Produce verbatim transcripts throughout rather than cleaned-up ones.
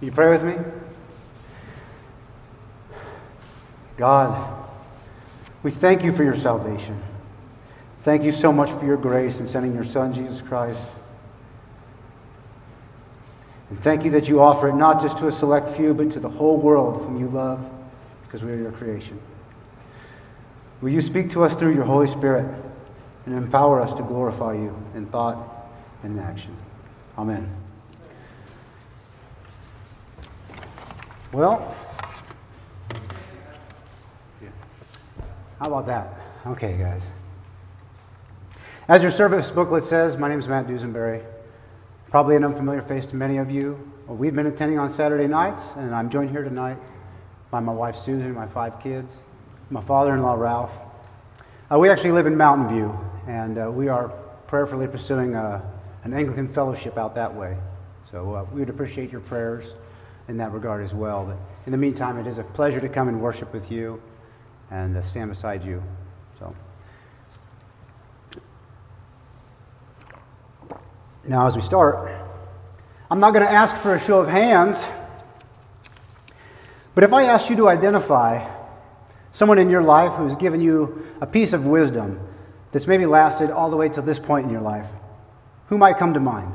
Will you pray with me? God, we thank you for your salvation. Thank you so much for your grace in sending your Son, Jesus Christ. And thank you that you offer it not just to a select few, but to the whole world whom you love, because we are your creation. Will you speak to us through your Holy Spirit and empower us to glorify you in thought and in action. Amen. Well, how about that? Okay, guys. As your service booklet says, my name is Matt Dusenberry. Probably an unfamiliar face to many of you. Well, we've been attending on Saturday nights, and I'm joined here tonight by my wife Susan and my five kids, my father-in-law Ralph. Uh, we actually live in Mountain View, and uh, we are prayerfully pursuing a, an Anglican fellowship out that way. So uh, we would appreciate your prayers in that regard as well. But in the meantime, it is a pleasure to come and worship with you and uh, stand beside you. So now, as we start, I'm not going to ask for a show of hands, but if I asked you to identify someone in your life who's given you a piece of wisdom that's maybe lasted all the way to this point in your life, who might come to mind?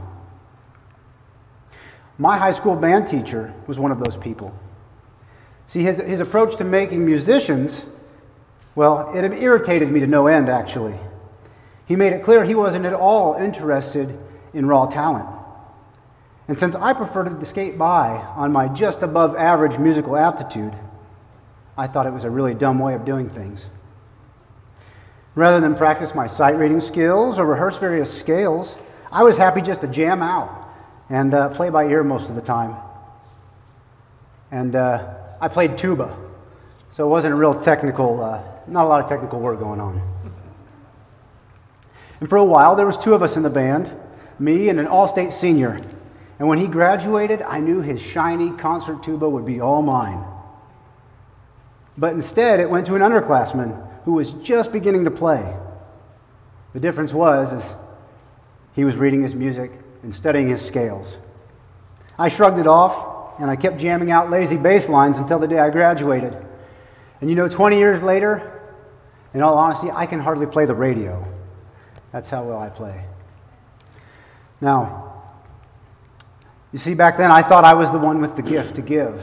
My high school band teacher was one of those people. See, his, his approach to making musicians, well, it irritated me to no end, actually. He made it clear he wasn't at all interested in raw talent. And since I preferred to skate by on my just above average musical aptitude, I thought it was a really dumb way of doing things. Rather than practice my sight reading skills or rehearse various scales, I was happy just to jam out and uh, play by ear most of the time. And uh, I played tuba, so it wasn't a real technical, uh, not a lot of technical work going on. And for a while, there was two of us in the band, me and an all-state senior. And when he graduated, I knew his shiny concert tuba would be all mine. But instead, it went to an underclassman who was just beginning to play. The difference was is he was reading his music and studying his scales. I shrugged it off, and I kept jamming out lazy bass lines until the day I graduated. And you know, twenty years later, in all honesty, I can hardly play the radio. That's how well I play. Now, you see, back then I thought I was the one with the gift to give.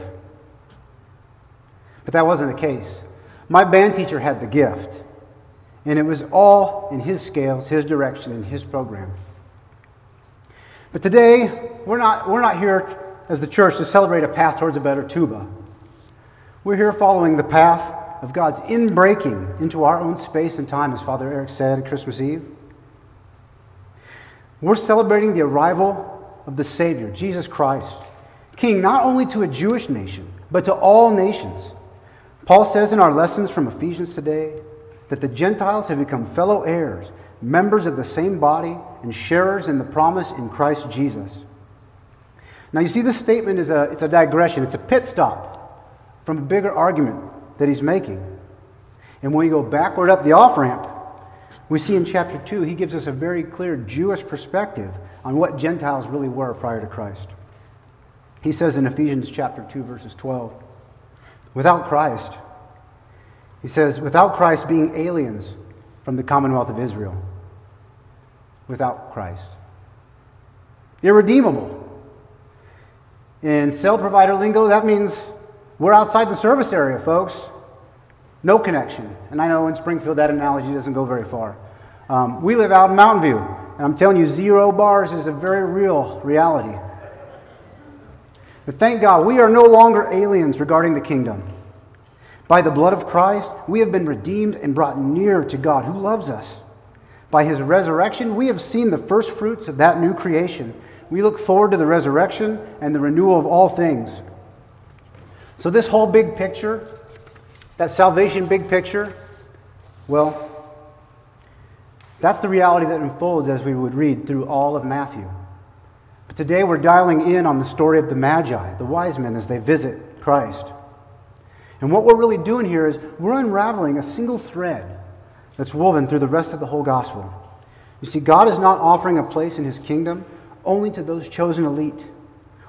But that wasn't the case. My band teacher had the gift, and it was all in his scales, his direction, and his program. But today, we're not, we're not here as the church to celebrate a path towards a better tuba. We're here following the path of God's inbreaking into our own space and time, as Father Eric said at Christmas Eve. We're celebrating the arrival of the Savior, Jesus Christ, King not only to a Jewish nation, but to all nations. Paul says in our lessons from Ephesians today that the Gentiles have become fellow heirs, members of the same body, and sharers in the promise in Christ Jesus. Now you see, this statement is a, it's a digression, it's a pit stop from a bigger argument that he's making. And when we go backward up the off-ramp, we see in chapter two, he gives us a very clear Jewish perspective on what Gentiles really were prior to Christ. He says in Ephesians chapter two, verses twelve, without Christ, he says, without Christ being aliens from the commonwealth of Israel. Without Christ. Irredeemable. In cell provider lingo, that means we're outside the service area, folks. No connection. And I know in Springfield that analogy doesn't go very far. Um, we live out in Mountain View, and I'm telling you, zero bars is a very real reality. But thank God, we are no longer aliens regarding the kingdom. By the blood of Christ, we have been redeemed and brought near to God, who loves us. By his resurrection, we have seen the first fruits of that new creation. We look forward to the resurrection and the renewal of all things. So this whole big picture, that salvation big picture, well, that's the reality that unfolds as we would read through all of Matthew. But today we're dialing in on the story of the Magi, the wise men, as they visit Christ. And what we're really doing here is we're unraveling a single thread that's woven through the rest of the whole gospel. You see, God is not offering a place in his kingdom only to those chosen elite,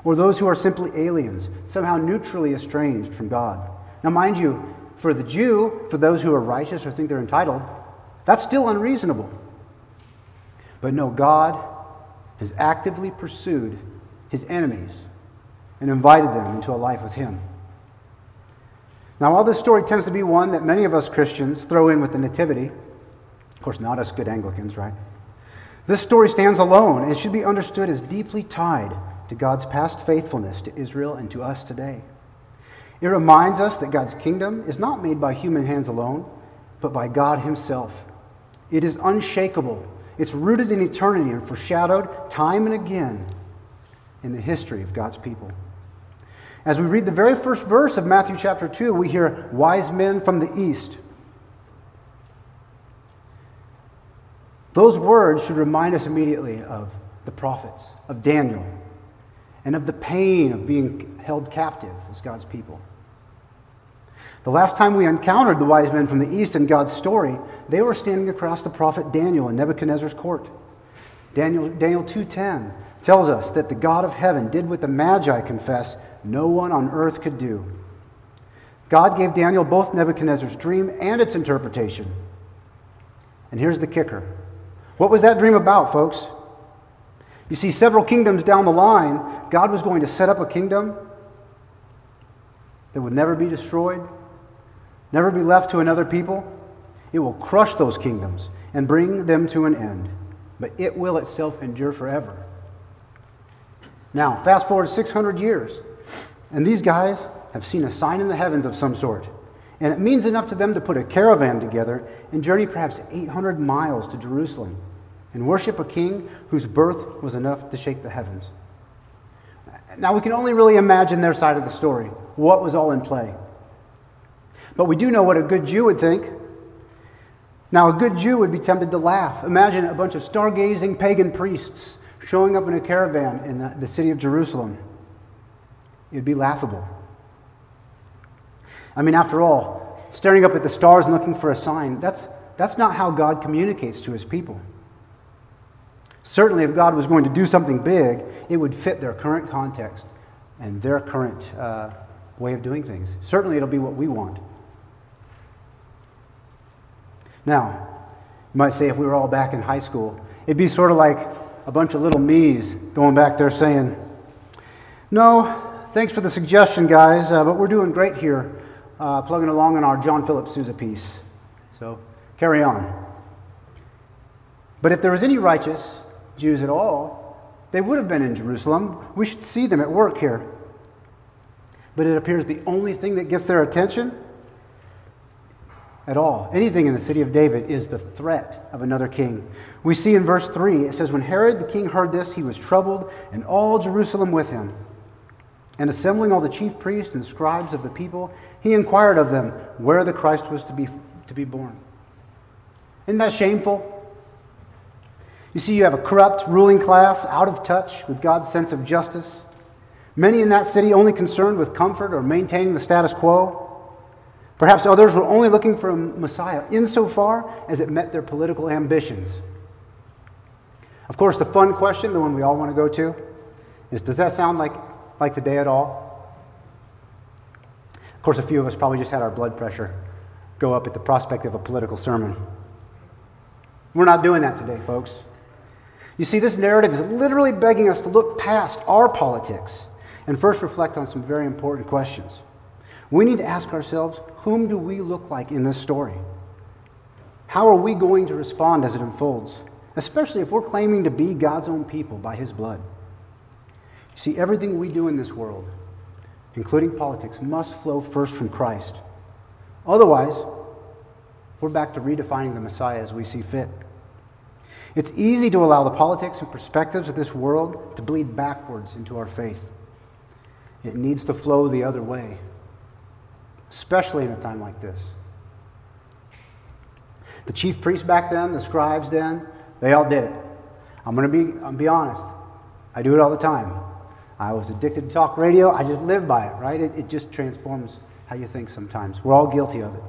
or those who are simply aliens, somehow neutrally estranged from God. Now, mind you, for the Jew, for those who are righteous or think they're entitled, that's still unreasonable. But no, God has actively pursued his enemies and invited them into a life with him. Now, while this story tends to be one that many of us Christians throw in with the Nativity, of course, not us good Anglicans, right? This story stands alone and should be understood as deeply tied to God's past faithfulness to Israel and to us today. It reminds us that God's kingdom is not made by human hands alone, but by God himself. It is unshakable. It's rooted in eternity and foreshadowed time and again in the history of God's people. As we read the very first verse of Matthew chapter two, we hear wise men from the east. Those words should remind us immediately of the prophets, of Daniel, and of the pain of being held captive as God's people. The last time we encountered the wise men from the east in God's story, they were standing across the prophet Daniel in Nebuchadnezzar's court. Daniel, Daniel two ten tells us that the God of heaven did what the Magi confess no one on earth could do. God gave Daniel both Nebuchadnezzar's dream and its interpretation. And here's the kicker. What was that dream about, folks? You see, several kingdoms down the line, God was going to set up a kingdom that would never be destroyed, never be left to another people. It will crush those kingdoms and bring them to an end, but it will itself endure forever. Now, fast forward six hundred years, and these guys have seen a sign in the heavens of some sort, and it means enough to them to put a caravan together and journey perhaps eight hundred miles to Jerusalem and worship a king whose birth was enough to shake the heavens. Now, we can only really imagine their side of the story, what was all in play. But we do know what a good Jew would think. Now, a good Jew would be tempted to laugh. Imagine a bunch of stargazing pagan priests showing up in a caravan in the, the city of Jerusalem. It'd be laughable. I mean, after all, staring up at the stars and looking for a sign, that's, that's not how God communicates to his people. Certainly, if God was going to do something big, it would fit their current context and their current uh, way of doing things. Certainly, it'll be what we want. Now, you might say if we were all back in high school, it'd be sort of like a bunch of little me's going back there saying, "No, thanks for the suggestion, guys, uh, but we're doing great here, uh, plugging along on our John Philip Sousa piece. So, carry on." But if there was any righteous Jews at all, they would have been in Jerusalem. We should see them at work here. But it appears the only thing that gets their attention at all, anything in the city of David, is the threat of another king. We see in verse three, it says, "When Herod the king heard this, he was troubled, and all Jerusalem with him. And assembling all the chief priests and scribes of the people, he inquired of them where the Christ was to be, to be born." Isn't that shameful? You see, you have a corrupt ruling class out of touch with God's sense of justice. Many in that city only concerned with comfort or maintaining the status quo. Perhaps others were only looking for a Messiah insofar as it met their political ambitions. Of course, the fun question, the one we all want to go to, is does that sound like, like today at all? Of course, a few of us probably just had our blood pressure go up at the prospect of a political sermon. We're not doing that today, folks. You see, this narrative is literally begging us to look past our politics and first reflect on some very important questions. We need to ask ourselves, whom do we look like in this story? How are we going to respond as it unfolds, especially if we're claiming to be God's own people by his blood? You see, everything we do in this world, including politics, must flow first from Christ. Otherwise, we're back to redefining the Messiah as we see fit. It's easy to allow the politics and perspectives of this world to bleed backwards into our faith. It needs to flow the other way, especially in a time like this. The chief priests back then, the scribes then, they all did it. I'm going to be, I'll be honest. I do it all the time. I was addicted to talk radio. I just live by it, right? It, it just transforms how you think sometimes. We're all guilty of it.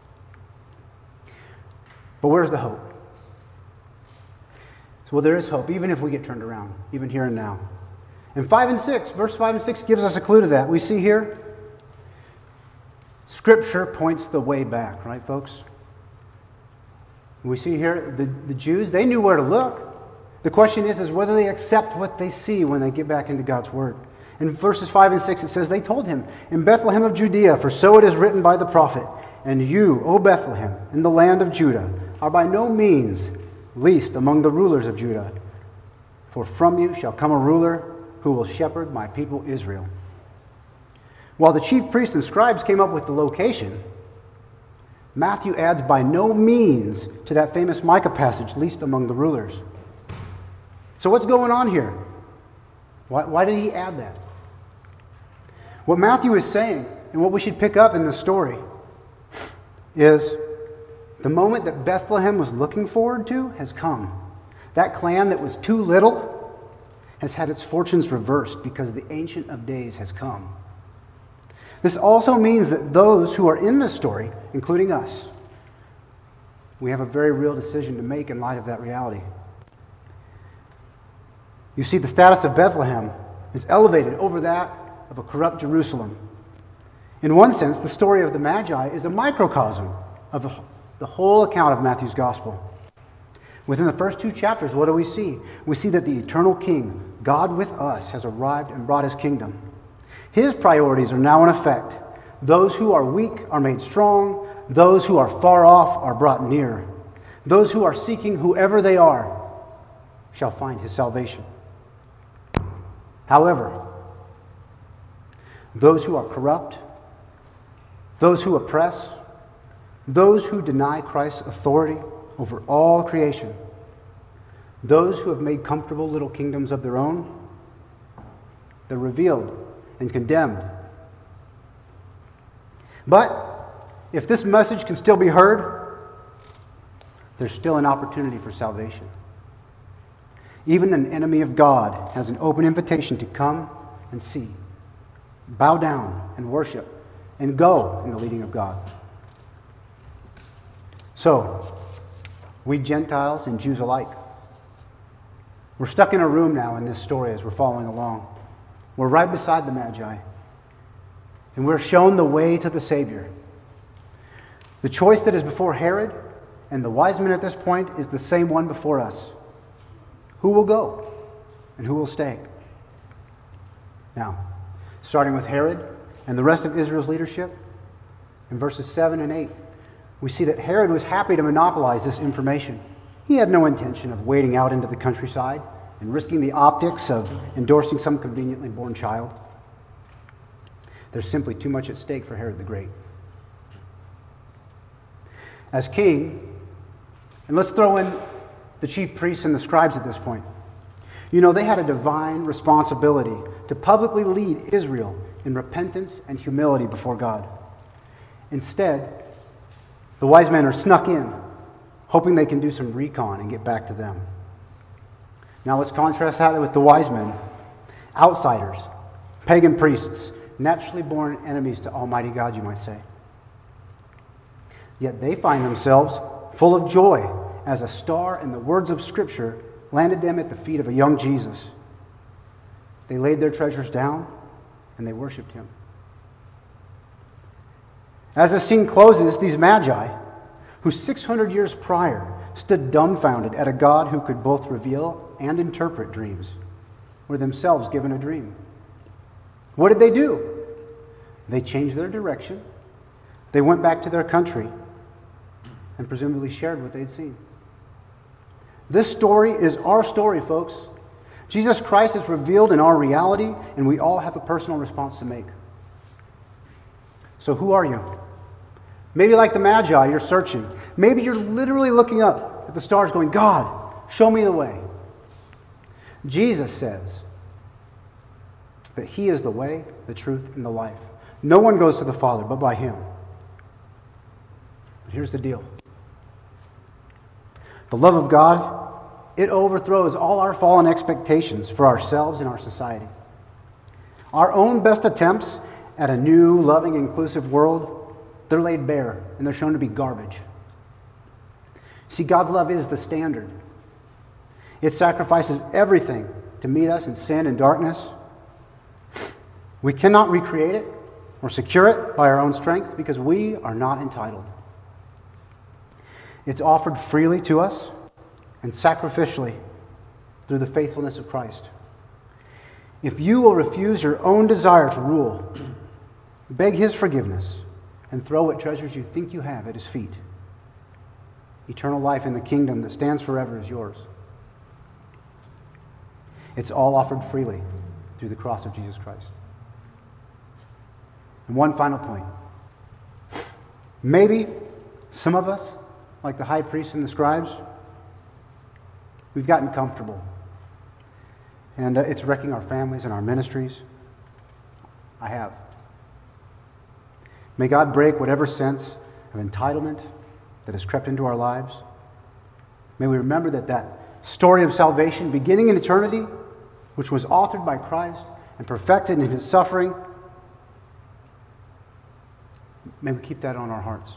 But where's the hope? So, well, there is hope, even if we get turned around, even here and now. And five and six, verse five and six gives us a clue to that. We see here, Scripture points the way back, right, folks? We see here the, the Jews, they knew where to look. The question is, is whether they accept what they see when they get back into God's Word. In verses five and six, it says, they told him, in Bethlehem of Judea, for so it is written by the prophet, and you, O Bethlehem, in the land of Judah, are by no means least among the rulers of Judah. For from you shall come a ruler who will shepherd my people Israel. While the chief priests and scribes came up with the location, Matthew adds by no means to that famous Micah passage, least among the rulers. So what's going on here? Why, why did he add that? What Matthew is saying, and what we should pick up in this story, is the moment that Bethlehem was looking forward to has come. That clan that was too little has had its fortunes reversed because the Ancient of Days has come. This also means that those who are in this story, including us, we have a very real decision to make in light of that reality. You see, the status of Bethlehem is elevated over that of a corrupt Jerusalem. In one sense, the story of the Magi is a microcosm of the whole account of Matthew's Gospel. Within the first two chapters, what do we see? We see that the eternal King, God with us, has arrived and brought his kingdom. His priorities are now in effect. Those who are weak are made strong. Those who are far off are brought near. Those who are seeking whoever they are shall find his salvation. However, those who are corrupt, those who oppress, those who deny Christ's authority over all creation, those who have made comfortable little kingdoms of their own, they're revealed and condemned. But if this message can still be heard, there's still an opportunity for salvation. Even an enemy of God has an open invitation to come and see, bow down and worship, and go in the leading of God. So, we Gentiles and Jews alike, we're stuck in a room now in this story as we're following along. We're right beside the Magi, and we're shown the way to the Savior. The choice that is before Herod and the wise men at this point is the same one before us. Who will go and who will stay? Now, starting with Herod and the rest of Israel's leadership, in verses seven and eight, we see that Herod was happy to monopolize this information. He had no intention of wading out into the countryside and risking the optics of endorsing some conveniently born child. There's simply too much at stake for Herod the Great. As king, and let's throw in the chief priests and the scribes at this point. You know, they had a divine responsibility to publicly lead Israel in repentance and humility before God. Instead, the wise men are snuck in, hoping they can do some recon and get back to them. Now let's contrast that with the wise men, outsiders, pagan priests, naturally born enemies to Almighty God, you might say. Yet they find themselves full of joy as a star in the words of Scripture landed them at the feet of a young Jesus. They laid their treasures down and they worshiped him. As the scene closes, these Magi, who six hundred years prior stood dumbfounded at a God who could both reveal and interpret dreams, were themselves given a dream. What did they do? They changed their direction. They went back to their country and presumably shared what they'd seen. This story is our story, folks. Jesus Christ is revealed in our reality, and we all have a personal response to make. So who are you? Maybe like the Magi, you're searching. Maybe you're literally looking up at the stars going, God, show me the way. Jesus says that he is the way, the truth, and the life. No one goes to the Father but by him. But here's the deal. The love of God, it overthrows all our fallen expectations for ourselves and our society. Our own best attempts at a new, loving, inclusive world, they're laid bare and they're shown to be garbage. See, God's love is the standard. It sacrifices everything to meet us in sin and darkness, We cannot recreate it or secure it by our own strength because we are not entitled. It's offered freely to us and sacrificially through the faithfulness of Christ. If you will refuse your own desire to rule, beg His forgiveness, and throw what treasures you think you have at His feet, eternal life in the kingdom that stands forever is yours. It's all offered freely through the cross of Jesus Christ. And one final point. Maybe some of us, like the high priests and the scribes, we've gotten comfortable. And uh, it's wrecking our families and our ministries. I have. May God break whatever sense of entitlement that has crept into our lives. May we remember that that story of salvation beginning in eternity, which was authored by Christ and perfected in His suffering, may we keep that on our hearts.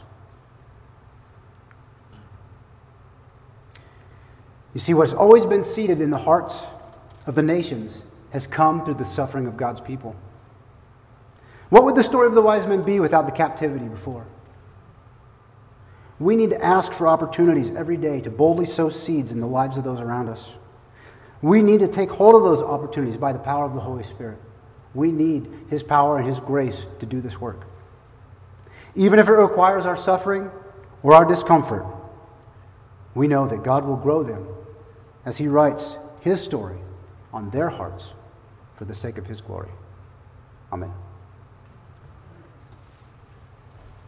You see, what's always been seated in the hearts of the nations has come through the suffering of God's people. What would the story of the wise men be without the captivity before? We need to ask for opportunities every day to boldly sow seeds in the lives of those around us. We need to take hold of those opportunities by the power of the Holy Spirit. We need His power and His grace to do this work. Even if it requires our suffering or our discomfort, we know that God will grow them as He writes His story on their hearts for the sake of His glory. Amen.